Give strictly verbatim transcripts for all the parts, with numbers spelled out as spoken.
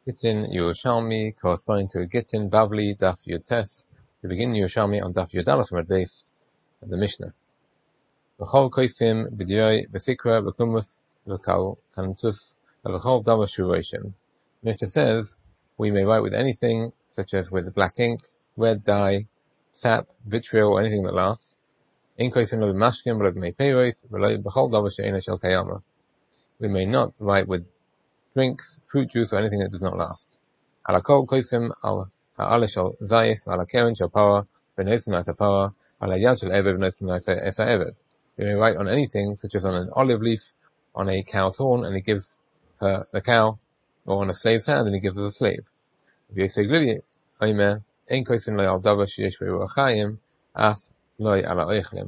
Gittin Yerushalmi, corresponding to Gittin Bavli Daf Yutes. We begin Yerushalmi on Daf Yudalef from base of the Mishnah. V'chol koifim b'dioi v'sikra v'kumus v'kal kantus v'chol davar shuroshim. Mishnah says we may write with anything, such as with black ink, red dye, sap, vitriol, or anything that lasts. In koifim lo b'mashkim v'lo b'mei peiros v'lo b'chol davar she'ena shel kayama. We may not write with drinks, fruit juice, or anything that does not last. Alakol koifim al ha'ala shel zayis ala keren shel para v'nosim nasa para ala yad shel eved v'nosim nasa esa eved. We may write on anything, such as on an olive leaf, on a cow's horn, and he gives her the cow, or on a slave's hand, and he gives us a slave. V'yeseg oimer ein koifim lo al davar sheyesh be'ruach chayim af lo ala oichlim.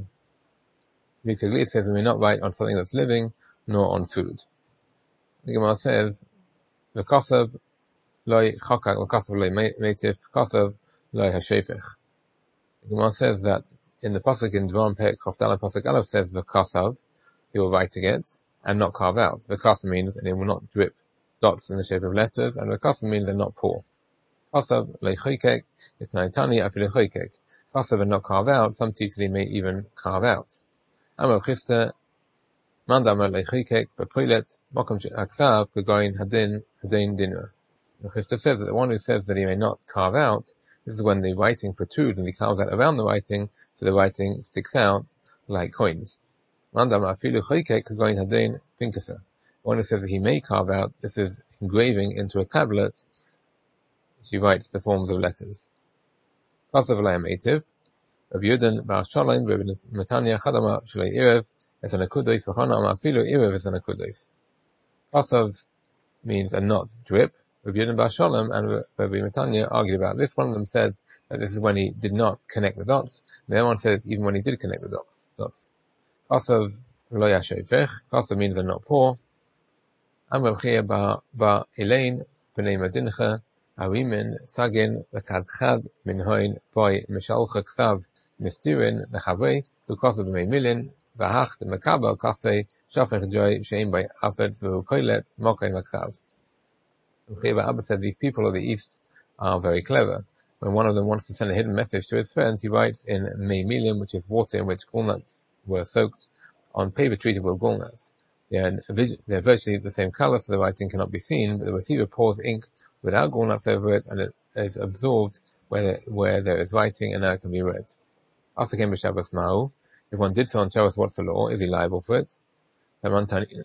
V'yeseg says we may not write on something that's living, nor on food. The Gemara says, "V'kosav loy chakak, v'kosav loy meitif, v'kosav loy hashefech." The Gemara says that in the pasuk in Dvarim Perek Chofdala pasuk Aleph says v'kosav, he will write it and not carve out. V'kosav means and it will not drip dots in the shape of letters, and v'kosav means and not pour. Kosav loy choykek, it's naitani afilu choykek. Kosav and not carve out. Some teach may even carve out. Amar Chista. Mandam leichikek bepoilet mokom aksav kegoin hadin hadin dinner. The Chista says that the one who says that he may not carve out, this is when the writing protrudes and he carves out around the writing, so the writing sticks out like coins. Mandam afilu choykek kegoin hadin pinkasa. The one who says that he may carve out, this is engraving into a tablet, which he writes the forms of letters. Kosav layam etiv. Rabbi Yudin bar Shalom, Rabbi Matanya Chadama Shalei Erev. It's an akudos, v'chana amafilu irev is an akudos. Kosav means a not drip. Rabbi Yudin bar Shalom and Rabbi Matanya argued about this. One of them said that this is when he did not connect the dots. The other one says even when he did connect the dots. Dots. Kosav lo yashevech. Kosav means a not pour. Am Rabbi Chia bar bar Elaine b'nei Madincha awimin sagin v'kadchad min hoin boy mishalcha ksav mistirin lechavei v'kosav b'mei milin. V'hacht mekabel kasei shafech joy sheim by afetz v'ukoilet mokay maksav. Rabbi Abba said these people of the East are very clever. When one of them wants to send a hidden message to his friends, he writes in mei milim, which is water in which gallnuts were soaked, on paper treated with gallnuts. They are, they are virtually the same color, so the writing cannot be seen, but the receiver pours ink without gallnuts over it, and it is absorbed where, where there is writing, and now it can be read. Also came b'Shabbos Ma'u. If one did so on Shabbos, what's the law? Is he liable for it? The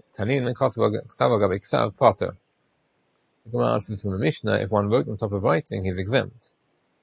Gemara answers from the Mishnah, if one wrote on top of writing, he's exempt.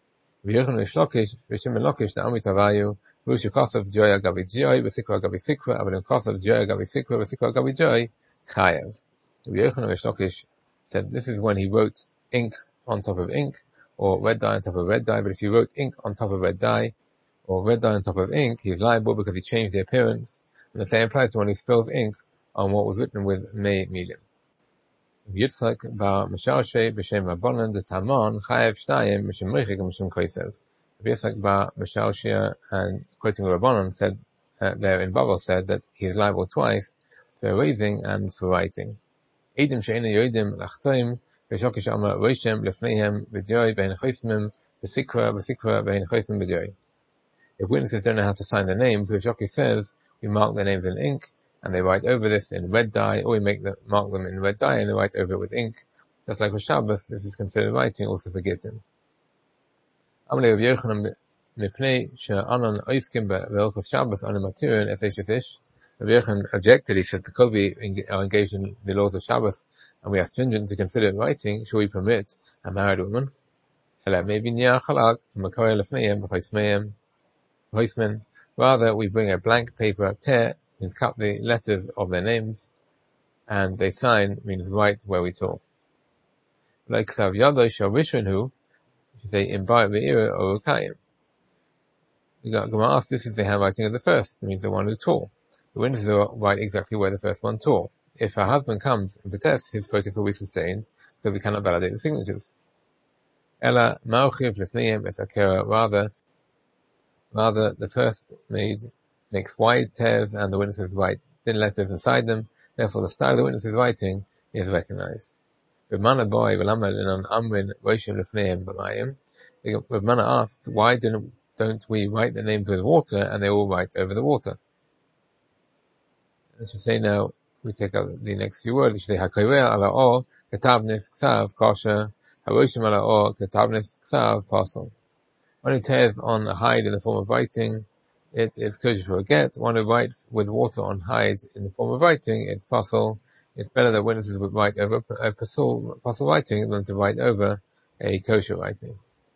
Said this is when he wrote ink on top of ink, or red dye on top of red dye, but if you wrote ink on top of red dye, or red dye on top of ink, he's liable because he changed the appearance. And the same applies to when he spills ink on what was written with mei milim. Yitzchak bar Mesharshe b'shem Rabbanan de Taman chayev shtayim m'shem reichik m'shem koisev. Yitzchak bar Mesharshe, and quoting Rabbanan, said uh, there in Babel said that he is liable twice for erasing and for writing. Eidim she'ena yoidim lachtoim v'shokish amar roishem lefneihem v'dioi v'hen choismim v'sikra v'sikra v'hen choismim v'dioi. If witnesses don't know how to sign their names, Rishoki says, we mark their names in ink, and they write over this in red dye, or we make them, mark them in red dye, and they write over it with ink. Just like with Shabbos, this is considered writing, also for Gittin. Amalei Rav Yochanan mipnei she'anan oiskim be'elchos Shabbos anu matirin es eish es ish. Rav Yochanan objected, he said, the Kobi are engaged in the laws of Shabbos, and we are stringent to consider it writing, should we permit a married woman? Ela maybe niya chalak, makore lefneim v'choismeim. Rather, we bring a blank paper, tear, means cut the letters of their names, and they sign, means write where we talk. Like Ksav Yado Shal Rishonhu, if you say, Imbai Be'ira or Ukayim. The Gemara asks, this is the handwriting of the first, means the one who tore. The witnesses will write exactly where the first one tore. If her husband comes and protests, his protest will be sustained, because we cannot validate the signatures. Ella Ma'uchiv Lefneim Es Akera, rather, Rather, the first maid makes wide tears and the witnesses write thin letters inside them. Therefore, the style of the witnesses writing is recognized. Rav Mana boy v'lamad amrin Moshe lefneim b'mayim. Rav Mana asks, why didn't don't we write the names with water and they all write over the water? Let's just say now, we take out the next few words. We should say hakoyvel ala or katabnis ksav kosher haroshim ala or katabnis ksav pasal. One who tears on a hide in the form of writing, it is kosher for a get. One who writes with water on hide in the form of writing, it's pasal. It's better that witnesses would write over a pasal, pasal writing than to write over a kosher writing.